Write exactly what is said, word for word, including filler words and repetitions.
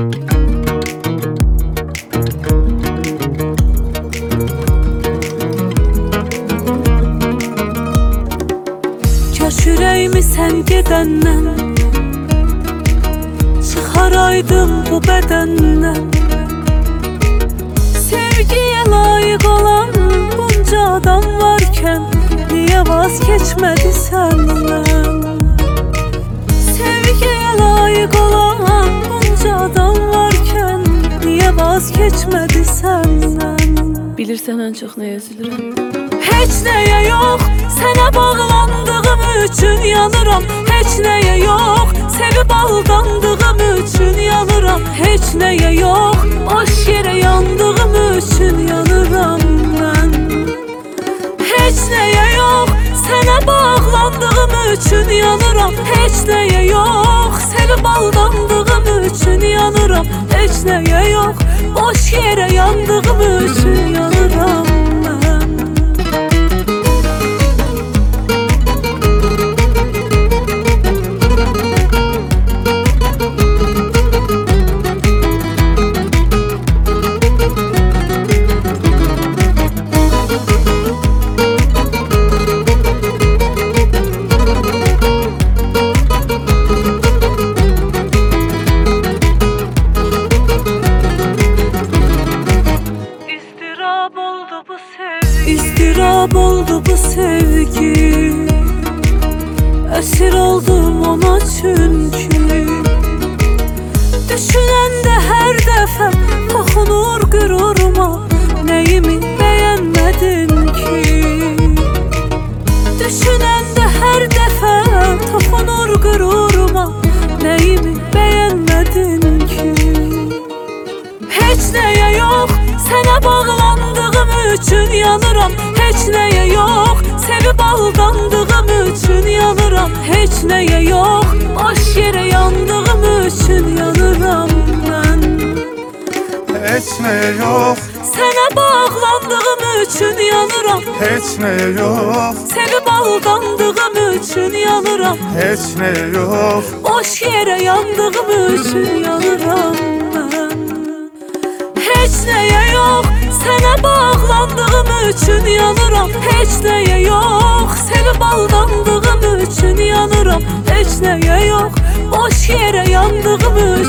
Kaş ürəyimi sən gedəndən çıxaraydım bu bədəndən. Sevgiyə layiq olan bunca adam varkən niyə vaz keçmədi səndən? Sevgiyə layiq olan bunca adam varkən niyə vaz keçmədi səndən? Bilirsən ən çox nəyə üzülürəm? Heç nəyə yox, sənə bağlandığım üçün yanıram. Heç nəyə yox, sevib aldandığım üçün yanıram. Heç nəyə yox, boş yerə yandığım üçün yanıram mən. Heç nəyə yox, sənə bağlandığım üçün yanıram. Heç nəyə yox, sevib aldandığım üçün yanıram. Heç nəyə yox, boş yerə yandığım üçün yanıram mən. İstirab oldu bu sevgi, esir oldum ona çünkü. Düşünəndə hər dəfə toxunur qüruruma, nəyimi bəyənmədin ki? Düşünəndə hər dəfə toxunur qüruruma, nəyimi bəyənmədin ki? Heç nəyə yox, sənə bağlandığım üçün yanıram. Heç nəyə yox, sevib aldandığım üçün yanıram. Heç nəyə yox, boş yerə yandığım üçün yanıram mən. Heç nəyə yox, sənə bağlandığım üçün yanıram. heç nəyə yox, sevib aldandığım üçün yanıram. heç nəyə yox, boş yerə yandığım üçün yanıram mən. Heç nəyə yox, sənə bağlandığım üçün yanıram. Heç nəyə yox, sevib aldandığım üçün yanıram. Heç nəyə yox, boş yerə yandığım üçün